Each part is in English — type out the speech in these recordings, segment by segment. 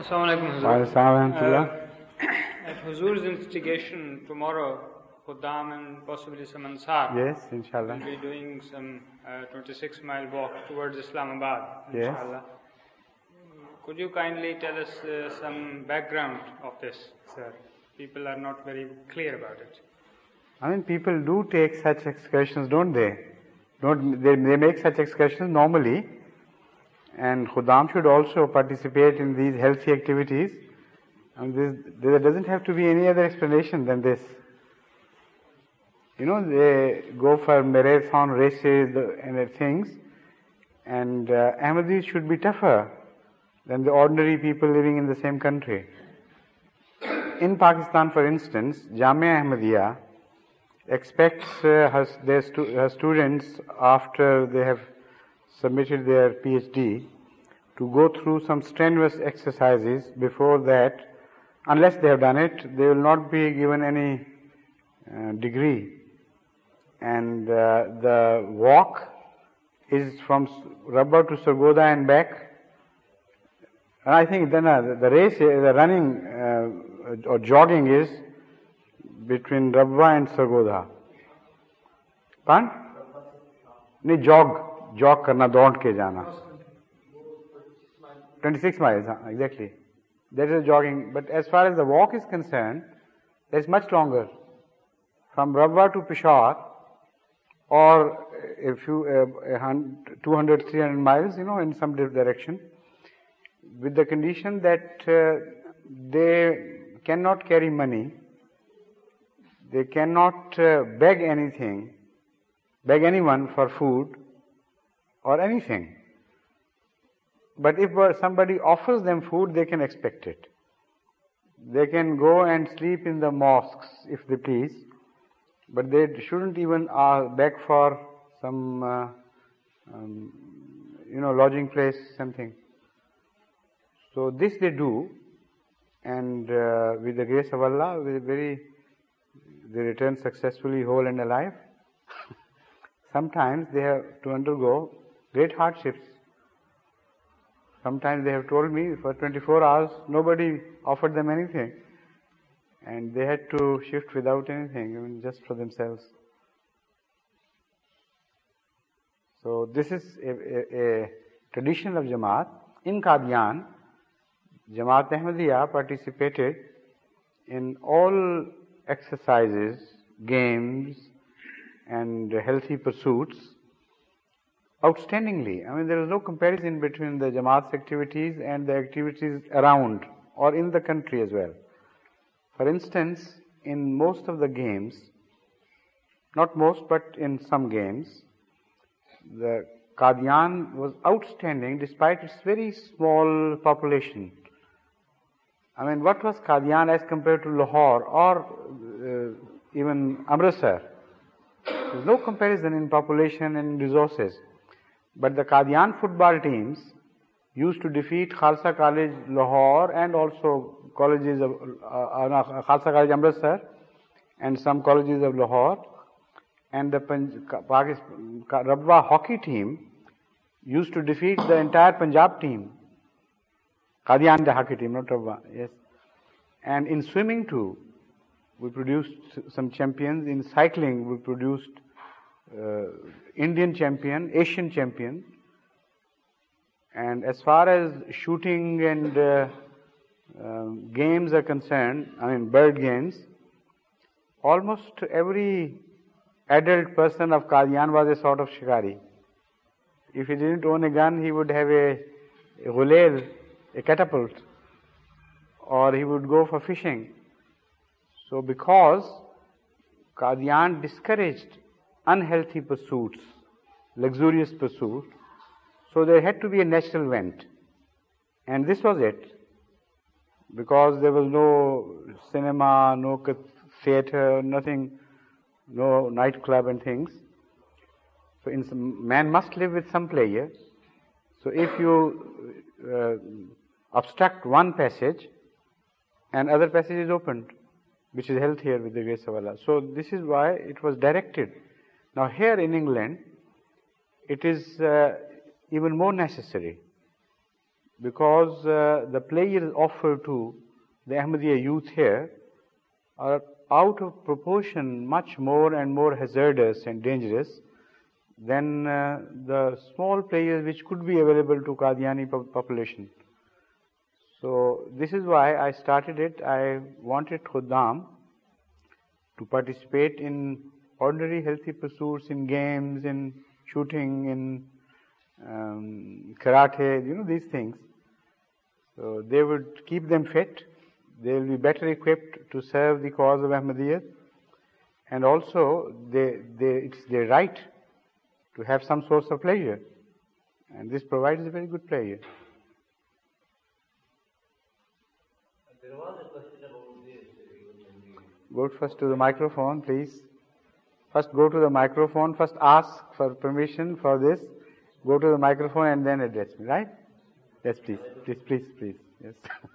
Assalamualaikum Huzur. At Huzur's instigation, tomorrow, Khuddam and possibly some Ansar Yes, inshallah. will be doing some 26-mile walk towards Islamabad, Yes. inshallah. Could you kindly tell us some background of this, sir? People are not very clear about it. I mean, people do take such excursions, don't they? They make such excursions normally, and Khuddam should also participate in these healthy activities. And there doesn't have to be any other explanation than this. You know, they go for marathon races and things, and Ahmadis should be tougher than the ordinary people living in the same country. In Pakistan, for instance, Jamia Ahmadiyya expects her students, after they have submitted their PhD, to go through some strenuous exercises. Before that, unless they have done it, they will not be given any degree. And the walk is from Rabwa to Sargodha and back. And I think then the race, the running or jogging is between Rabwa and Sargodha. Pardon? नहीं, jog करना, दौड़ के जाना. 26 miles, exactly. That is jogging. But as far as the walk is concerned, that is much longer. From Rabwa to Peshawar, or a few 200, 300 miles, in some direction, with the condition that they cannot carry money, they cannot beg anyone for food or anything. But if somebody offers them food, they can expect it. They can go and sleep in the mosques if they please, but they shouldn't even beg for some, lodging place, something. So this they do, and with the grace of Allah, they return successfully whole and alive. Sometimes they have to undergo great hardships. Sometimes they have told me for 24 hours nobody offered them anything, and they had to shift without anything, just for themselves. So this is a tradition of Jamaat. In Qadian, Jamaat Ahmadiyya participated in all exercises, games, and healthy pursuits outstandingly. I mean, there is no comparison between the Jamaat's activities and the activities around or in the country as well. For instance, in most of the games, not most, but in some games, the Qadian was outstanding despite its very small population. I mean, what was Qadian as compared to Lahore or even Amritsar? There is no comparison in population and resources. But the Qadian football teams used to defeat Khalsa College Lahore and also colleges of Khalsa College Amritsar and some colleges of Lahore. And the Rabwa hockey team used to defeat the entire Punjab team. Qadian, the hockey team, not Rabwa, yes. And in swimming too, we produced some champions. In cycling, we produced Indian champion, Asian champion. And as far as shooting and games are concerned, I mean bird games, almost every adult person of Qadian was a sort of shikari. If he didn't own a gun, he would have a ghulail, a catapult, or he would go for fishing. So because Qadian discouraged unhealthy pursuits, luxurious pursuits, so there had to be a natural vent. And this was it. Because there was no cinema, no theatre, nothing, no nightclub and things. So man must live with some pleasure. So if you obstruct one passage, and other passage is opened, which is healthier with the grace of Allah. So this is why it was directed. Now here in England, it is even more necessary. because the players offered to the Ahmadiyya youth here are out of proportion much more and more hazardous and dangerous than the small players which could be available to Qadiani population. So this is why I started it. I wanted Khuddam to participate in ordinary healthy pursuits, in games, in shooting, in karate, these things. So they would keep them fit. They will be better equipped to serve the cause of Ahmadiyyat, and also it's their right to have some source of pleasure, and this provides a very good pleasure. There was a question about this. Go first to the microphone, please. First go to the microphone, first ask for permission for this, go to the microphone and then address me, right? Yes, please. Yes.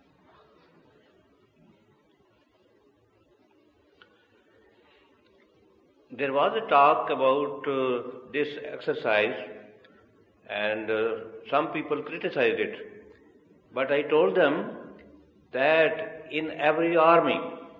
There was a talk about this exercise, and some people criticized it. But I told them that in every army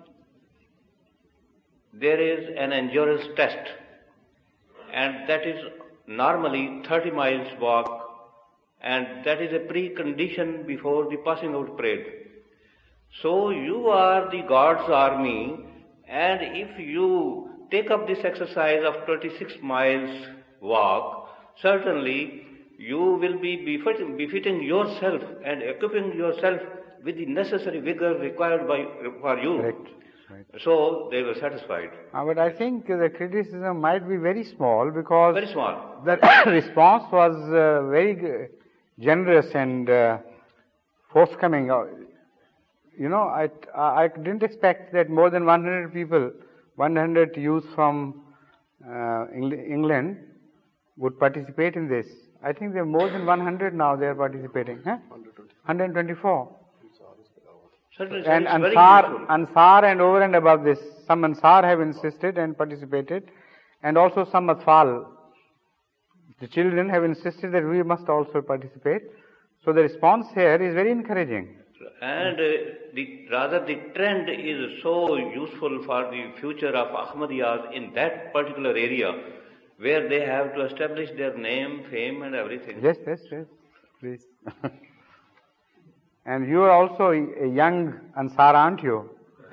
there is an endurance test, and that is normally 30 miles walk, and that is a precondition before the passing out parade. So you are the God's army, and if you take up this exercise of 26 miles walk, certainly you will be befitting yourself and equipping yourself with the necessary vigor required for you. Correct. Right. So they were satisfied. But I think the criticism might be very small, because Very small. the response was very generous and forthcoming. I didn't expect that more than 100 people, 100 youth from England would participate in this. I think there are more than 100 now they are participating. 124. Certainly, And it's very Ansar and over and above this, some Ansar have insisted and participated, and also some Atfal. The children have insisted that we must also participate. So the response here is very encouraging. And the trend is so useful for the future of Ahmadiyyas in that particular area, where they have to establish their name, fame and everything. Yes, please. And you are also a young Ansar, aren't you?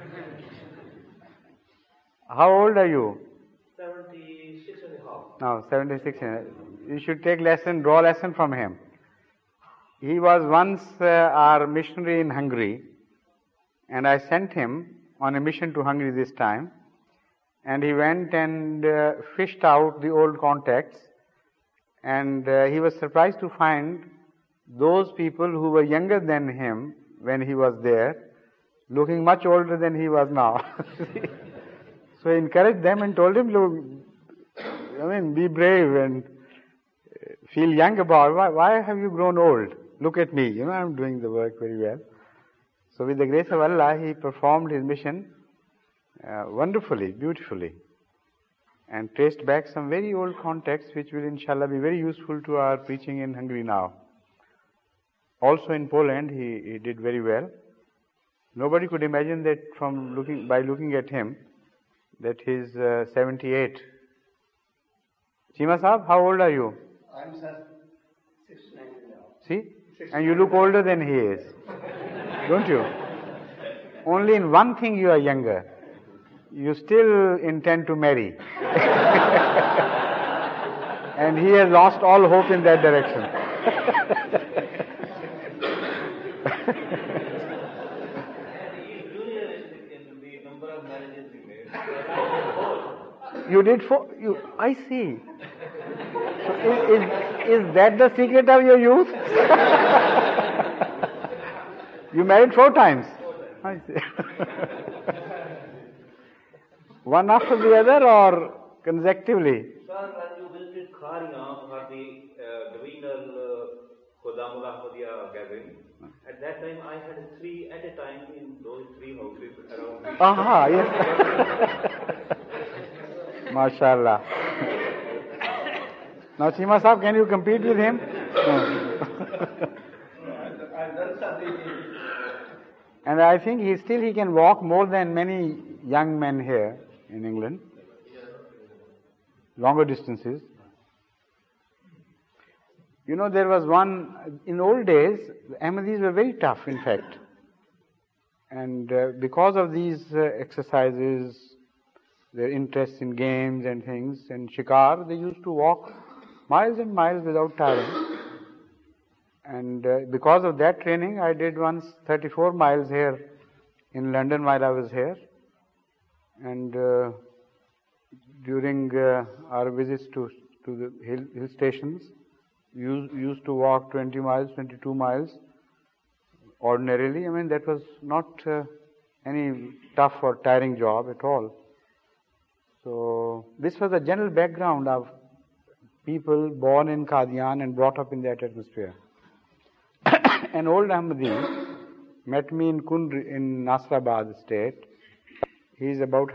How old are you? 76 and a half. No, 76. You should draw lesson from him. He was once our missionary in Hungary, and I sent him on a mission to Hungary this time, and he went and fished out the old contacts, and he was surprised to find those people who were younger than him when he was there, looking much older than he was now. So I encouraged them and told him, look, be brave and feel young about it. Why have you grown old? Look at me, I'm doing the work very well. So with the grace of Allah, he performed his mission wonderfully, beautifully, and traced back some very old contacts which will inshallah be very useful to our preaching in Hungary now. Also in Poland, he did very well. Nobody could imagine that by looking at him, that he's 78. Chima Sahab, how old are you? I'm 69 now. See? And you look older than he is. Don't you? Only in one thing you are younger. You still intend to marry. And he has lost all hope in that direction. You did 4? I see. So is that the secret of your youth? You married 4 times? I see. One after the other or consecutively? Sir, when you visited Khariyan for the divisional Khuddamul Ahmadiyya gathering, at that time I had 3 at a time in those 3 houses around me. Aha, yes. MashaAllah. Now, Chima Sahab, can you compete with him? No. I And I think he can walk more than many young men here in England, longer distances. You know, there was one, in old days, the Ahmadis were very tough, in fact. And because of these exercises, their interest in games and things, and shikar, they used to walk miles and miles without tiring. And because of that training, I did once 34 miles here in London while I was here. And during our visits to the hill stations, we used to walk 20 miles, 22 miles ordinarily. I mean, that was not any tough or tiring job at all. So this was the general background of people born in Qadian and brought up in that atmosphere. An old Ahmadi met me in Kundri, in Nasrabad state. He is about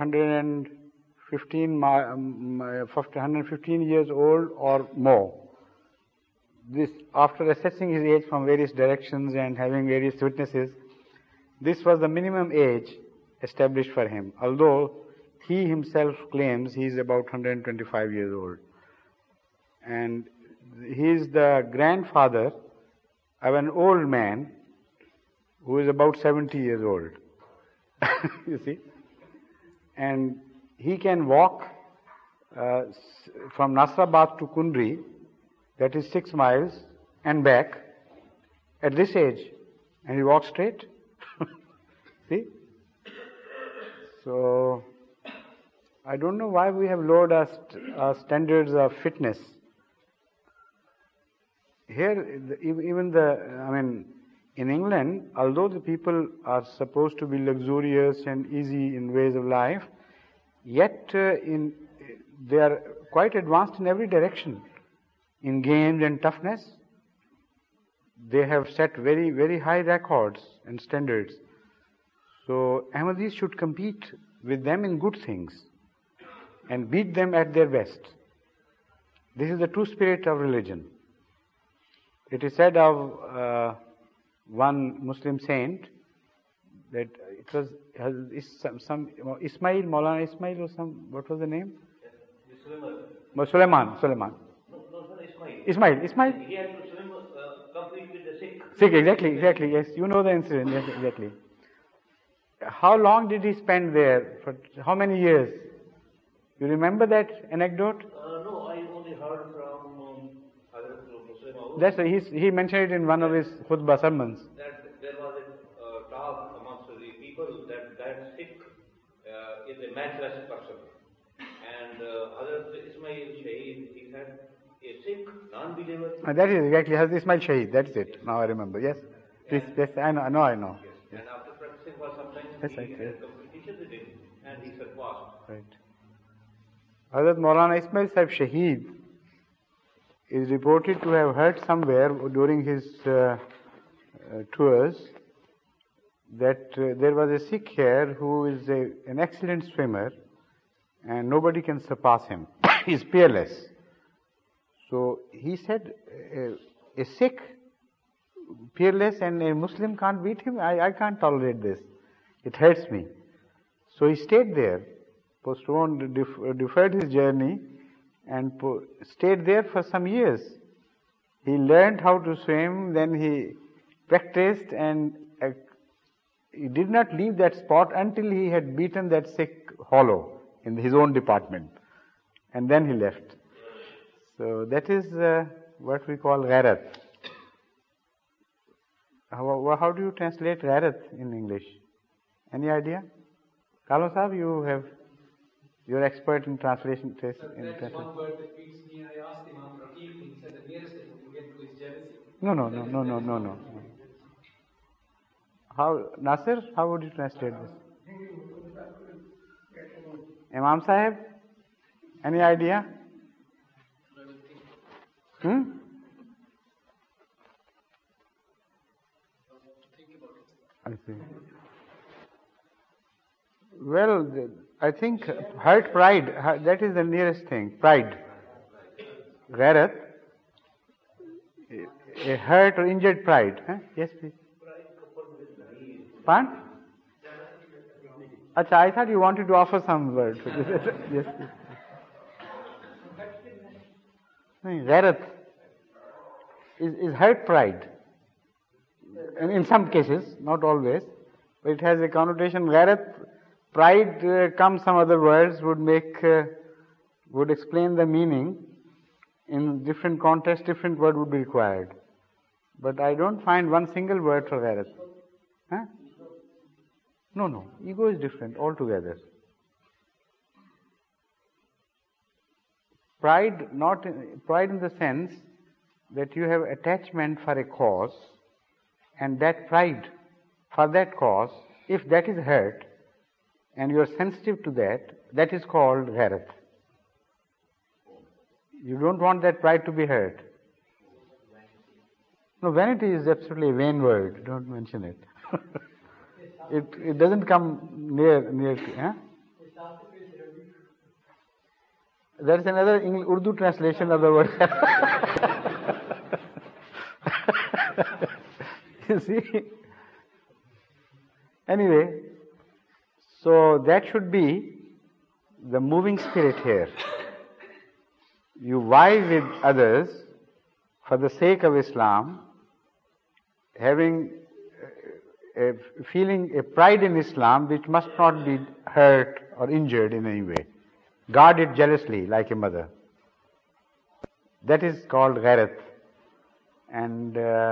115 years old or more. This, after assessing his age from various directions and having various witnesses, this was the minimum age established for him, although he himself claims he is about 125 years old. And he is the grandfather of an old man who is about 70 years old. You see? And he can walk from Nasrabad to Kundri, that is 6 miles, and back at this age, and he walks straight. See? So, I don't know why we have lowered our standards of fitness. Here, in England, although the people are supposed to be luxurious and easy in ways of life, yet they are quite advanced in every direction. In games and toughness, they have set very, very high records and standards. So Ahmadis should compete with them in good things and beat them at their best. This is the true spirit of religion. It is said of one Muslim saint that it was some Ismail, Maulana Ismail or some, what was the name? Sulaiman. Ismail. He had to swim complete with the Sikh. Sikh, exactly, yes. You know the incident, yes, exactly. How long did he spend there? For how many years? You remember that anecdote? No, I only heard from Hazrat Muslim. That's he mentioned it in one of his khutbah sermons. That there was a talk amongst the people that Sikh is a matchless person. And Hazrat Ismail Shaheed, he said, a Sikh non-believer. That is exactly Hazrat Ismail Shaheed. That's it. Now I remember. Yes, yes, I know. Yes. And after practicing for some time, That's he right, had a competition with him, and he surpassed. Right. Hazrat Maulana Ismail Sahib Shaheed is reported to have heard somewhere during his tours that there was a Sikh here who is an excellent swimmer and nobody can surpass him. He is peerless. So he said, a Sikh peerless and a Muslim can't beat him? I can't tolerate this. It hurts me. So he stayed there, postponed, deferred his journey, and stayed there for some years. He learned how to swim, then he practiced, and he did not leave that spot until he had beaten that Sikh hollow in his own department. And then he left. So that is what we call ghairat. How do you translate ghairat in English? Any idea? Kalon Sahib, you're expert in translation. That is one word that beats me. I asked Imam Raqib, he said the nearest that you can get to is jealousy. No. How, Nasir, how would you translate this? Imam Sahib, any idea? I see. Well, I think hurt pride, that is the nearest thing, pride. Ghairat, a hurt or injured pride. Yes, please. Pride coupled Pardon? Acha, I thought you wanted to offer some word. Yes. Ghairat is hurt pride. And in some cases, not always, but it has a connotation. Ghairat, pride comes, some other words would explain the meaning. In different contexts, different word would be required. But I don't find one single word for ghairat. Huh? No. Ego is different altogether. Pride in the sense that you have attachment for a cause, and that pride for that cause, if that is hurt, and you are sensitive to that, that is called ghairat. You don't want that pride to be hurt. No, vanity is absolutely a vain word. Don't mention it. It doesn't come near to. Huh? There is another Urdu translation of the word. You see? Anyway, so that should be the moving spirit here. You vie with others for the sake of Islam, having feeling a pride in Islam which must not be hurt or injured in any way. Guard it jealously like a mother. That is called ghairat. And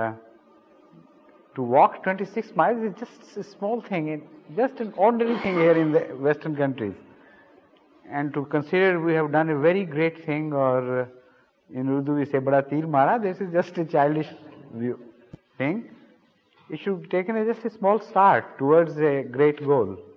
to walk 26 miles is just a small thing, just an ordinary thing here in the Western countries. And to consider we have done a very great thing, or in Urdu we say bada tir mara, this is just a childish thing. It should be taken as just a small start towards a great goal.